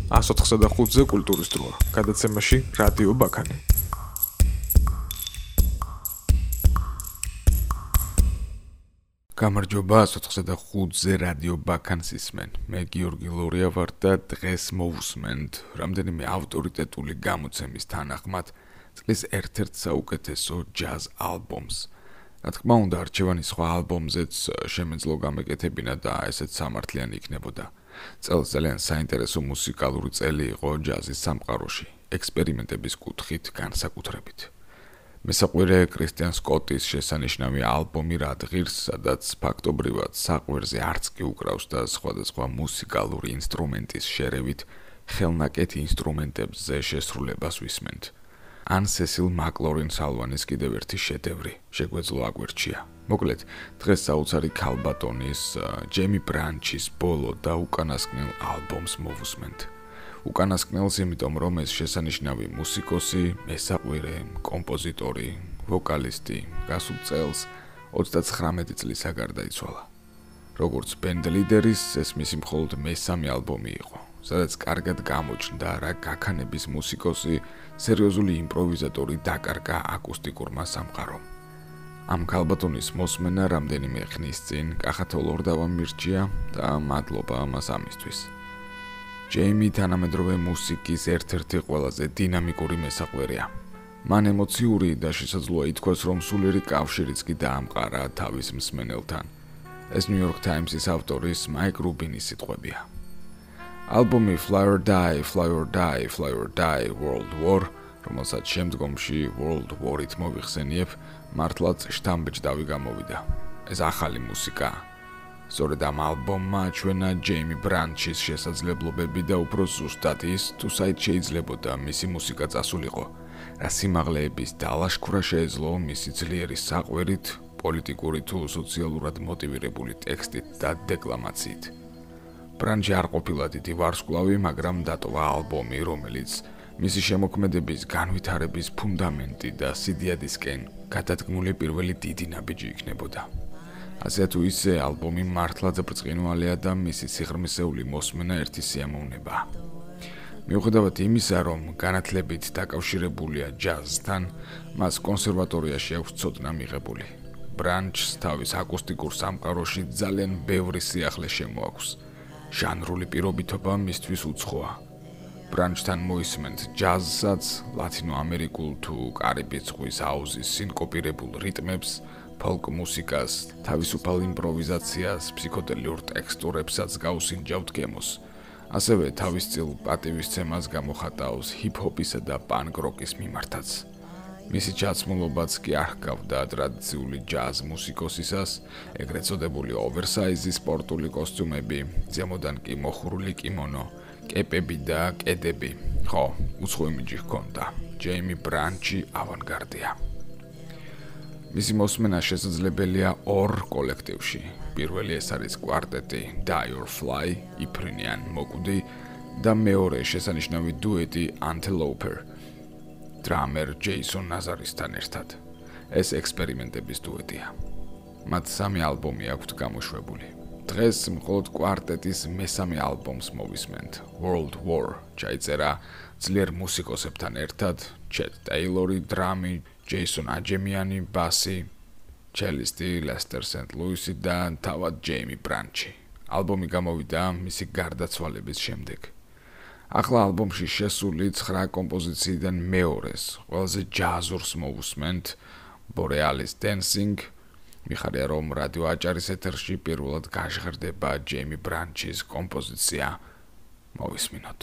104-ზე კულტურის დროა. გადაცემაში რადიო ბაქანი. გამარჯობა 104-ზე რადიო ბაქანს ისმენ. მე გიორგი ლორია ვარ და დღეს მოვუსმენთ რამდენიმე ავტორიტეტული გამოცემის თანახმად წლის ერთ-ერთ საუკეთესო ჯაზ ალბომს. რა თქმა უნდა, არჩევანი სხვა ალბომზეც შემეძლო გამეკეთებინა და ესეც სამართლიანი იქნებოდა. წელს ძალიან საინტერესო მუსიკალური წელი იყო ჯაზის სამყაროში, ექსპერიმენტების კუთხით განსაკუთრებით. მესაყვირე კრისტიან სკოტის შესანიშნავი ალბომი რადღირს, სადაც ფაქტობრივად საყვირზე არც კი უკრავს და სხვადასხვა მუსიკალური ინსტრუმენტის შერევით ხელნაკეთ ინსტრუმენტებზე შესრულებას ვისმენთ. ან სესილ მაკლორინს ალვანის კიდევ ერთი შედევრი შეგვეძლო აგვერჩია. მოკლედ, დღეს საოცარი ქალბატონის ჯეიმი ბრანჩის ბოლო და უკანასკნელ ალბომს მოვუსმენთ. უკანასკნელს იმიტომ, რომ ეს შესანიშნავი მუსიკოსი, მესაყვირე, კომპოზიტორი, ვოკალისტი გასულ წელს 39 წლისა გარდაიცვალა. როგორც ბენდ ლიდერის, ეს მისი მხოლოდ მესამე ალბომი იყო, სადაც კარგად გამოჩნდა რა გაქანების მუსიკოსი, სერიოზული იმპროვიზატორი დაკარგა აკუსტიკურმა სამყარომ. ამ ქალბატონის მოსმენა რამდენიმე ხნის წინ კახათო ლორდავამ მირჩია და მადლობა ამას ამისთვის. ჯეიმი თანამედროვე მუსიკის ერთ-ერთი ყველაზე დინამიკური მესაყვერეა. მან ემოციური და შესაძლოა ითქვას, რომ სულიერი კავშირიც კი დაამყარა თავის მსმენელთან. ეს New York Times-ის ავტორის მაიკ რუბინის სიტყვებია. ალბომი Fly or Die, Fly or Die, Fly or Die World War, რომელსაც შემდგომში World War-ით მოვიხსენიებ, მართლაც შთამბეჭდავი გამოვიდა. ეს ახალი მუსიკაა. სწორედ ამ ალბომმა აჩვენა ჯეიმი ბრანჩის შესაძლებლობები და უფრო ზუსტად ის, თუ საით შეიძლებოდა მისი მუსიკა წასულიყო, რა სიმაღლეების დალაშქვრა შეეძლო მისი ძლიერი საყვირით, პოლიტიკური თუ სოციალურად მოტივირებული ტექსტით და დეკლამაციით. ბრანჩი არ ყოფილა დიდი ვარსკვლავი, მაგრამ დატოვა ალბომი, რომელიც მისი შემოქმედების განვითარების ფუნდამენტი და სიდიადისკენ გადადგმული პირველი დიდი ნაბიჯი იქნებოდა. ასე თუ ისე, ალბომი მართლაც ბრწყინვალეა და მისი სიღრმისეული მოსმენა ერთი სიამოვნებაა. მიუხედავად იმისა, რომ განათლებით დაკავშირებულია ჯაზთან, მას კონსერვატორიაში აქვს ცოდნა მიღებული. ბრანჩს თავის აკუსტიკურ სამყაროში ძალიან ბევრი სიახლე შემოაქვს. ჟანრული პირობითობა მისთვის უცხოა. ბრანჩთან მოისმენთ ჯაზსაც, ლათინოამერიკულ თუ კარიბის ზღვის აუზის სინკოპირებულ რიტმებს, ფოლკ მუსიკას, თავისუფალ იმპროვიზაციას, ფსიქოდელიურ ტექსტურებსაც გაუსინჯავთ გემოს. ასევე თავისწილ პატივისცემას გამოხატავს ჰიპ-ჰოპისა და პანკ-როკის მიმართაც. მისი ჩაცმულობაც კი არ ჰგავდა ტრადიციული ჯაზ მუსიკოსისას, ეგრეთ წოდებული ოვერსაიზი სპორტული კოსტიუმები, ზემოდან კი მოხურული კიმონო, კეპები და კედები. ხო, უცხო იმიჯი ჰქონდა. ჯეიმი ბრანჩი ავანგარდია. მისი მოსმენა შესაძლებელია ორ კოლექტივში. პირველი ეს არის კვარტეტი Die or Fly, იფრინიან მოკვდი და მეორე შესანიშნავი დუეტი Anteloper, დრამერ ჯეისონ ნაზარისთან ერთად. ეს ექსპერიმენტების დუეტია. მათ 3 ალბომი აქვთ გამოშვებული. დღეს მხოლოდ კვარტეტის მესამე ალბომს მოვისმენთ. World War ჩაიწერა ძლიერ მუსიკოსებთან ერთად, ჩეტ ტეილორი დრამი, ჯეისონ აჯემიანი ბასი, ჩელისტი ლესტერ სენტ-ლუისი და თავად ჯეიმი ბრანჩი. ალბომი გამოვიდა მისი გარდაცვალების შემდეგ. ახლა ალბომში შესული 9 კომპოზიციიდან მეორეს, ყველაზე ჯაზურს მოვუსმენთ, Borealis Dancing. მიხარია, რომ რადიო აჭარის ეთერში პირველად გაჟღერდება ჯეიმი ბრანჩის კომპოზიცია. მოვისმინოთ.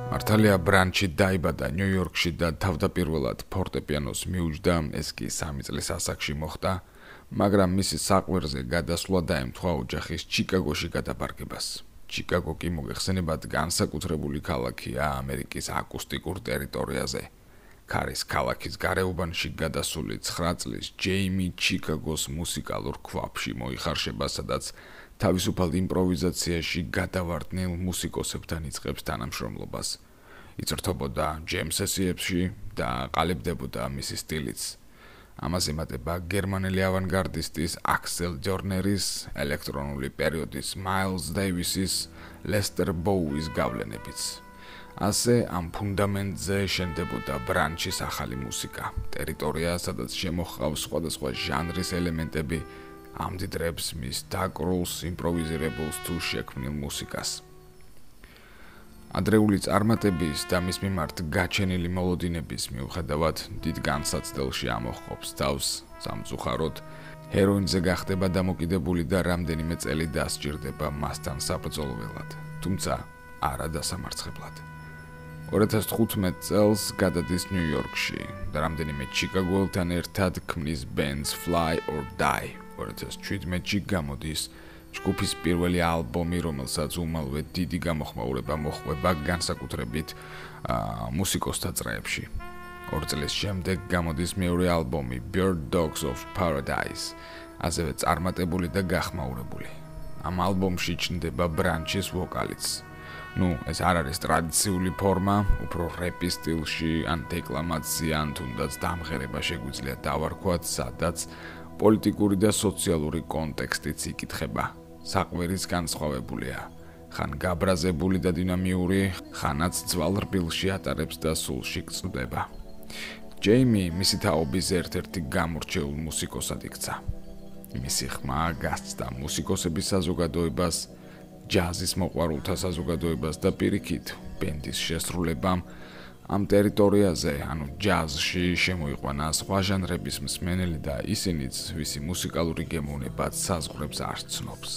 მართალია ბრანჩი დაიბადა ნიუ-იორკში და თავდაპირველად ფორტეპიანოს მიუჯდა, ეს კი 3 წლის ასაკში მოხდა, მაგრამ მისი საყვირზე გადასვლა დაემთხვა ოჯახის ჩიკაგოში გადაბარგებას. ჩიკაგო კი მოგეხსენებათ განსაკუთრებული ქალაქია ამერიკის აკუსტიკურ ტერიტორიაზე. ქარის ქალაქის გარეუბანში გადასული 9 წლის ჯეიმი ჩიკაგოს მუსიკალურ ქვაბში მოიხარშება, სადაც თავისუფალ იმპროვიზაციაში გადავარდნილ მუსიკოსებთან იწყებს თანამშრომლობას. იწვრთობოდა ჯემ სესიებში და ყალიბდებოდა მისი სტილიც. ამას ემატება გერმანელი ავანგარდისტის აქსელ ჯორნერის, ელექტრონული პერიოდის მაილს დეივისის, ლესტერ ბოუის გავლენებიც. ასე ამ ფუნდამენტზე შენდებოდა ბრანჩის ახალი მუსიკა, ტერიტორია, სადაც შემოჰყავს სხვადასხვა ჟანრის ელემენტები, ამდიდრებს მის დაკრულს, იმპროვიზირებულს თუ შექმნილ მუსიკას. ადრეული წარმატების და მის მიმართ გაჩენილი მოლოდინების მიუხედავად დიდ განსაცდელში ამოჰყოფს თავს სამწუხაროდ, ჰეროინზე გახდება დამოკიდებული და რამდენიმე წელი დასჭირდება მასთან საბრძოლველად, თუმცა არა დასამარცხებლად. 2015 წელს გადადის ნიუ-იორკში და რამდენიმე ჩიკაგოელთან ერთად ქმნის ბენდს Fly or Die. 2017-ში გამოდის ჯგუფის პირველი ალბომი, რომელსაც უმალვე დიდი გამოხმაურება მოჰყვება განსაკუთრებით მუსიკოსთა წრეებში. 2 წლის შემდეგ გამოდის მეორე ალბომი Bird Dogs of Paradise, ასევე წარმატებული და გახმაურებული. ამ ალბომში ჩნდება ბრანჩის ვოკალიც. ეს არ არის ტრადიციული ფორმა, უფრო რეპის სტილში, ან დეკლამაცია, ან თუნდაც დამღერება შეგვიძლია დავარქვათ, სადაც პოლიტიკური და სოციალური კონტექსტიც იკითხება. საყვირის განსხვავებულია. ხან გაბრაზებული და დინამიური, ხანაც ძვალ რბილში ატარებს და სულში გწვდება. ჯეიმი მისი თაობის ერთ-ერთი გამორჩეულ მუსიკოსად იქცა. მისი ხმა გასცდა მუსიკოსების საზოგადოებას, ჯაზის მოყვარულთა საზოგადოებას და პირიქით ბენდის შესრულებამ ამ ტერიტორიაზე, ანუ ჯაზში შემოიყვანა სხვა ჟანრების მსმენელი და ისინიც, ვისი მუსიკალური გემოვნებაც საზღვრებს არ ცნობს.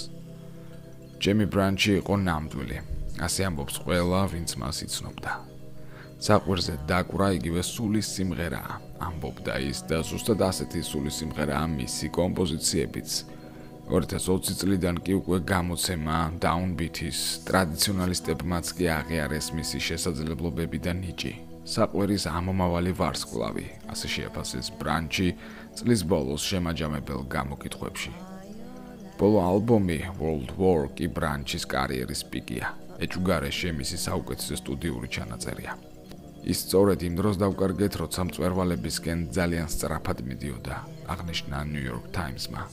ჯემი ბრანჩი იყო ნამდვილი, ასე ამბობს ყველა, ვინც მას იცნობდა. საყვირზე დაკვრა იგივე სულის სიმღერაა, ამბობდა ის და ზუსტად ასეთი სულის სიმღერაა მისი კომპოზიციებიც. 2020 წლიდან კი უკვე გამოცემა დაუნბითის ტრადიციონალისტებმაც კი აღიარეს მისი შესაძლებლობები და ნიჭი. საყვირის ამომავალი ვარსკვლავი, ასე შეაფასეს ბრანჩი წლის ბოლოს შემაჯამებელ გამოკითხვებში. ბოლო ალბომი World War კი ბრანჩის კარიერის პიკია. ეჭვგარეშე მისი საუკეთესო სტუდიური ჩანაწერია. ის სწორედ იმ დროს დავკარგეთ, როცა მწვერვალებისკენ ძალიან სწრაფად მიდიოდა, აღნიშნა New York Times-მა.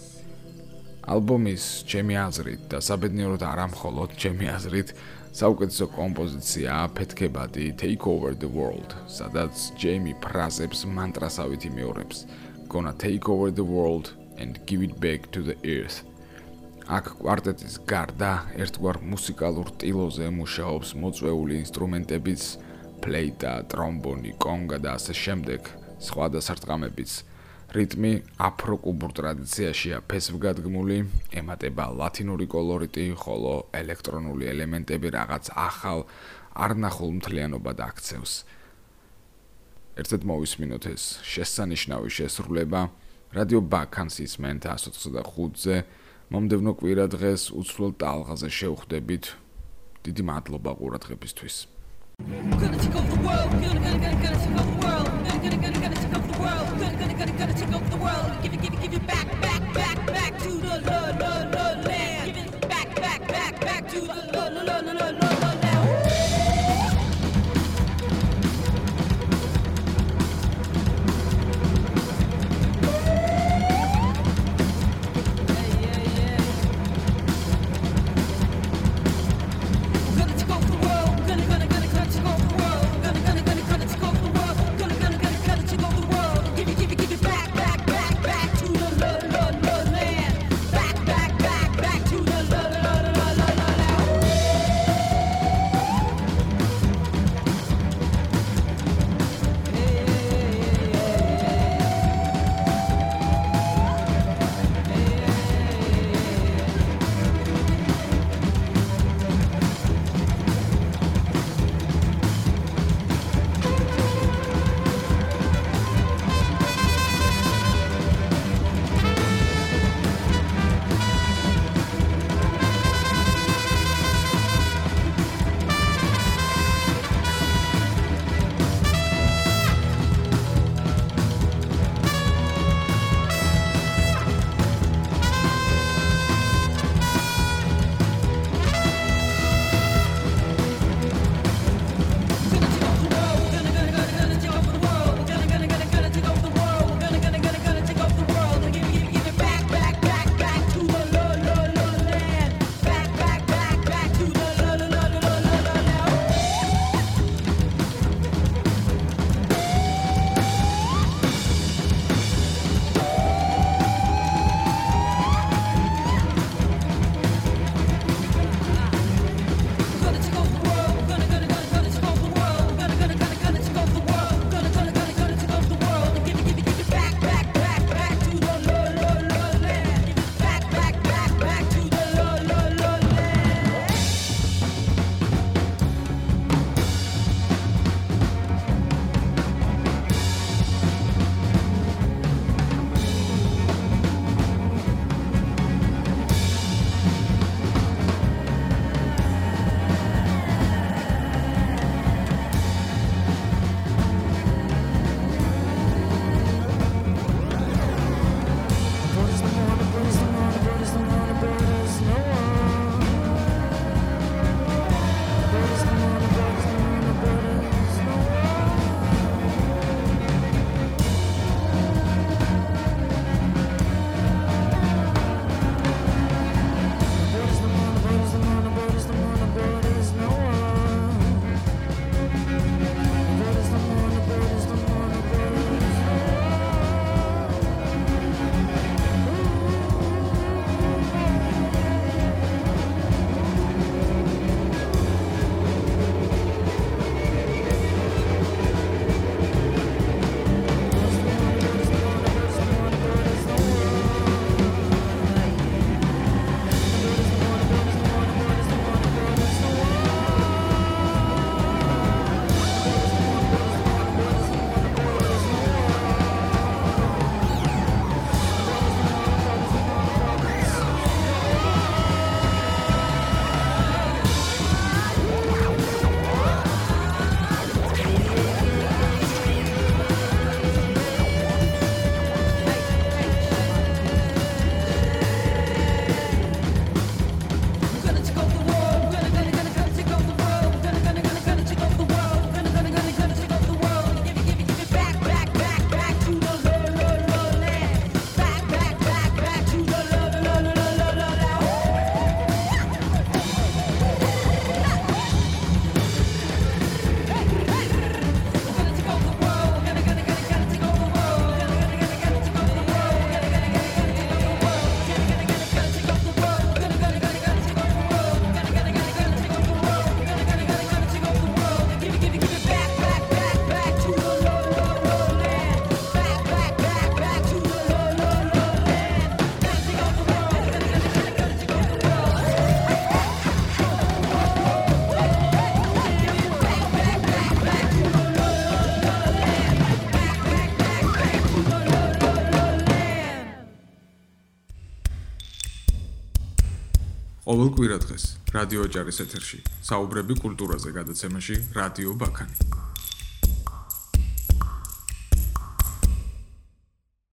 ალბომის ჩემი აზრით და საბედნიეროდ არა მხოლოდ ჩემი აზრით საუკეთესო კომპოზიციაა ფეთქებადი Take Over the World, სადაც ჯეიმი ფრაზებს მანტრასავით იმეორებს Gonna take over the world and give it back to the earth. აქ კვარტეტის გარდა ერთგვარ მუსიკალურ ტილოზე მუშაობს მოწვეული ინსტრუმენტებიც, ფლეიტა, ტრომბონი, კონგა და ასე შემდეგ, სხვა დასარტყამებიც. რიტმი აფრო-კუბურ ტრადიციაშია ფესვგადგმული, ემატება ლათინური კოლორიტი, ხოლო ელექტრონული ელემენტები რაღაც ახალ, არნახულ მთლიანობად აქცევს. ერთად მოვისმინოთ ეს შესანიშნავი შესრულება რადიო ბაქანს ისმენთ 125-ზე, მომდევნო კვირა დღეს უცვლელ ტალღაზე შევხვდებით. დიდი მადლობა ყურადღებისთვის. Gonna take over the world, gonna take over the world, gonna take over the world, gonna take over the world, give it back to the land, give it back to the land. Back ყოველ კვირა დღეს რადიო ოჯარის ეთერში საუბრები კულტურაზე გადაცემაში რადიო ბაქანი.